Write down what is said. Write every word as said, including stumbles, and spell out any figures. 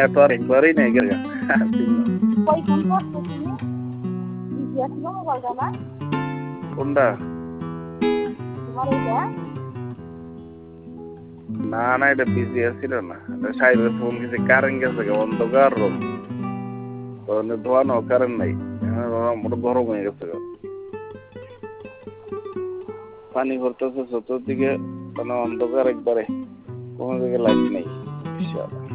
তো আর একবারই নেই গেল কই ফোন করছো তুমি বিজি আছো মোবাইলটা না কোনটা তোমার এইটা না না এটা বিজি আছিল না এটা সাইডে ফোন কিছু কারেন্ট গেছে অন্ধকার রুম তো ধোয়ানো কারেন্ট নাই মোটা গরম হয়ে গেছে পানি ভরতেছে চতুর্দিকে মানে অন্ধকার একবারে কোনো দিকে লাইট নেই